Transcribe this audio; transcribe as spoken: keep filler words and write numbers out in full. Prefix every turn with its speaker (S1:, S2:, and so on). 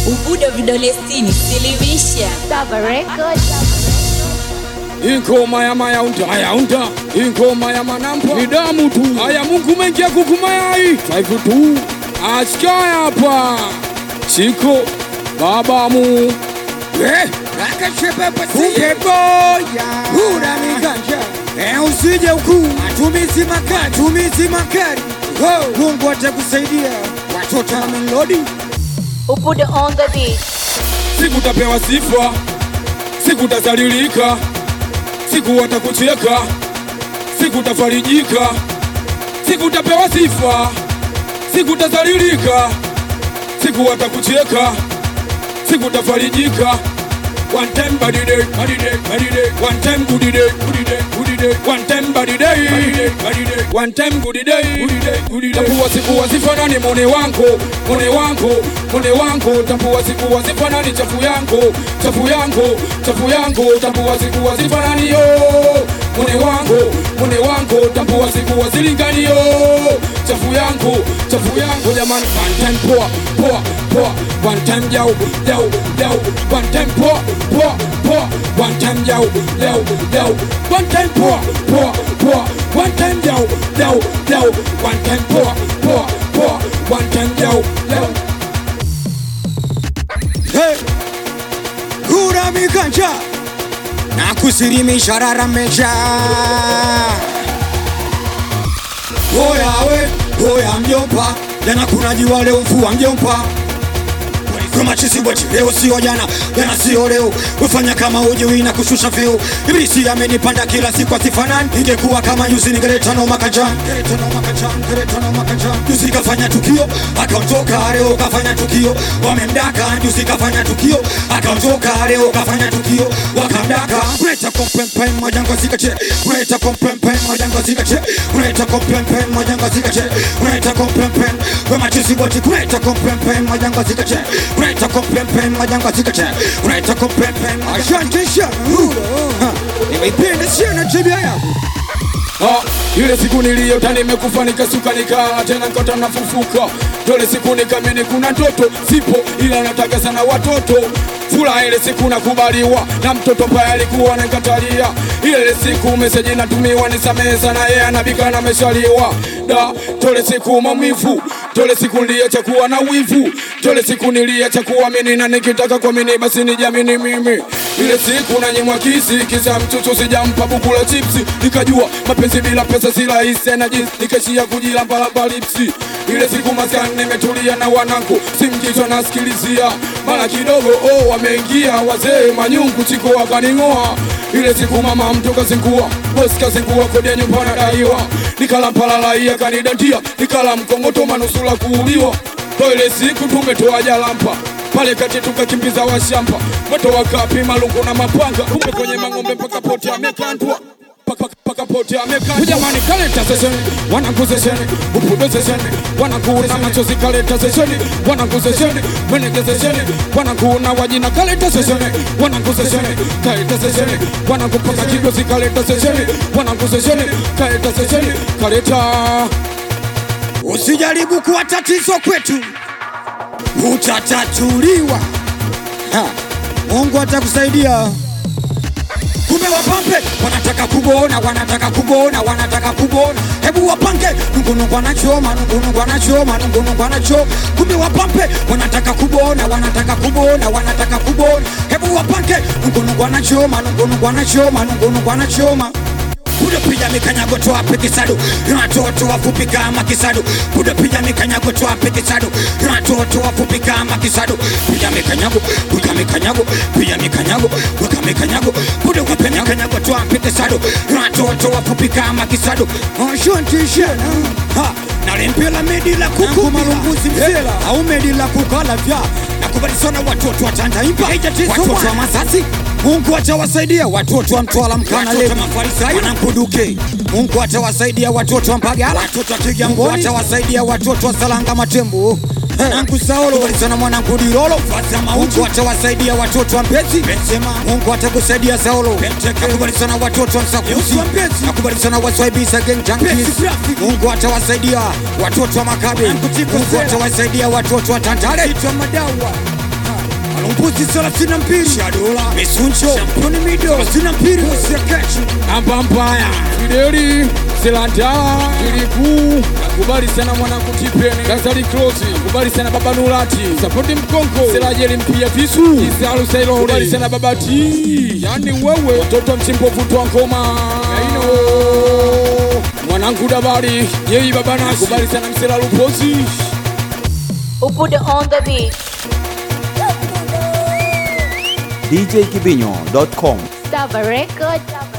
S1: Ubudo vidole sitini silimisha
S2: Saba Record.
S3: Inko maya maya unta maya unta Inko maya manampa Nidamu tu Aya Mungu mengia kukumayai Taifu tu Achikaya hapa Chiko Babamu
S4: Eh, akachepe pasi Ukeboya Hura miganja Eh, usije huku Matumizi makari Matumizi makari oh. Mungu atakusaidia Watoto na melodi
S2: Ubudo on the beat.
S3: Siku tapewa sifa Siku tazalilika Siku watakucheka Siku tafarijika Siku tapewa sifa Siku tazalilika Siku watakucheka Siku tafarijika One time body day, body day, body day. One time goody day, goody day, goody day. One time body day, body day, body day. One time goody day, goody day, goody day. Tapuwa siku wasifanani mone wanko, mone wanko, mone wanko. Tapuwa siku wasifanani chafu yanko, chafu yanko, chafu yanko. Tapuwa siku wasifanani yo, mone wanko, mone wanko. Tapuwa siku wasilingani yo, chafu yanko, chafu yanko. Jamani, one time poa, poa, poa. One time yo, yo, yo. One time poa. Poa, poa, one time yo, yo, yo. One time poa, poa, poa. One time yo, yo, yo. One time poa, poa, poa. One time yo, yo.
S4: Hey Hura miganja Na kusirimisha raramecha Oya we, oya mjompa Jana kuna jiwa leo mfua mjompa Kama chisi bochi leo sio jana, jana sio leo. Ufanya kama ujui na kushusha veo. Ibilisi amenipanda kila siku asifanani. Ingekuwa kama juzi ningeleta no makajan, ningeleta no makajan, ningeleta no makajan. Juzi kafanya tukio, akaondoka leo kafanya tukio. Wamemdaka juzi kafanya tukio, akaondoka leo kafanya tukio. Wakamdaka. Kuleta kompempe moja ngozi kache. Kuleta kompempe moja ngozi kache. Kuleta kompempe moja ngozi kache. Kuleta kompempe. Kama chisi bochi kuleta kompempe moja ngozi kache. Unaita kompempe majanga zikache. Unaita kompempe majanga zikache. Nimeipenda sana tabia yako.
S3: Ah, ile siku niliyota nimekufa nikasuka nikala tena nikota nafufuka. Dole siku nikamini kuna ndoto sipo ila nataka sana watoto. Fula ile siku nakubaliwa na mtoto paya alikuwa anakatalia. Ile siku message natumiwa nisamehe sana yeye anabika na ameshaliwa. Da, dole siku maumivu. Dole siku niliacha kuwa na wivu. Dole siku niliacha kuamini na nikitaka kuamini basi nijamini mimi. Ile siku nanyimwa kisi kisa mchucho sijampa buku la chipsi. Nikajua mapenzi bila pesa si rahisi na jinsi nikashia kujilamba lamba lipsi. Ile siku maskani nimetulia na wanangu simkichwa nasikilizia. Mara kidogo oh wameingia wazee manyungu chiko wakaning'oa. Ile siku mama mtoka zingua boss kazingua kodi ya nyumba nadaiwa. Nikala mpalalai akanidandia nikala mkongoto manusula kuuliwa. Kwa ile siku tumetoa jalampa pale kati tukakimbiza washamba. Moto wakapi malungu na mapanga kumbe kwenye mangombe mpaka poti amekandwa. Paka paka poti amekandwa. Jamani kaleta session wanangu session upudo session wanangu na machozi kaleta session wanangu session menege session wanangu na wajina kaleta session wanangu session kaleta session wanangu paka kigozi kaleta session wanangu session kaleta session kaleta.
S4: Usijaribu kuwa tatizo kwetu, utatatuliwa. Ha, Mungu atakusaidia. Kumbe wapambe wanataka kukuona, wanataka kukuona, wanataka kukuona. Hebu wapange nungu nungu anachoma, nungu nungu anachoma, nungu nungu anachoma. Kumbe wapambe wanataka kukuona, wanataka kukuona, wanataka kukuona. Hebu wapange nungu nungu anachoma, nungu nungu anachoma, nungu nungu anachoma. Kuda pija mikanyago toa pikisadu Yunatoto wafupi kama kisadu Kuda pija mikanyago toa pikisadu Yunatoto wafupi kama kisadu Pija mikanyago, wika mikanyago Pija mikanyago, wika mikanyago Kuda wape mikanyago toa pikisadu Yunatoto wafupi kama kisadu Ashanti shena Ha, nalimpila medi la kuku marunguzi mzela Au medi la kukala vya Nakubalisona watoto wa tanda impa Watoto wa masasi Mungu atawasaidia watoto wa Mtwala Mkana leo wanampuduke. Mungu atawasaidia watoto wa Mpagala, watoto wa Kigamboni, atawasaidia watoto wa Salanga Matembo. Nangu Saulo walisana mwanangu Dirolo Mungu atawasaidia watoto wa Mpezi Benzema. Mungu atakusaidia Saulo nakubali sana watoto wa Msakuzi nakubali sana wa Swaibisa Gang Junkies. Mungu atawasaidia watoto wa Makabe. Mungu atawasaidia watoto wa Tandale. pusi thelathini na mbili Shadola Misuncho Shamponi Mido thelathini na mbili Pusi ya kechi Amba Mpaya
S3: Fideli Selanda Iliku nakubali sana mwanangu Tipeni Gazali Klosi nakubali sana baba Nurati Sapoti Mkonko Selajeli Mpia Visu Isalu Sailori nakubali sana baba T yani wewe watoto mchimbovu twa ngoma yaino mwanangu Dabari yei baba Nasi nakubali sana Msela Lupozi
S2: Upude on the beat.
S5: D J Kibinyo dot com
S2: Saba Record.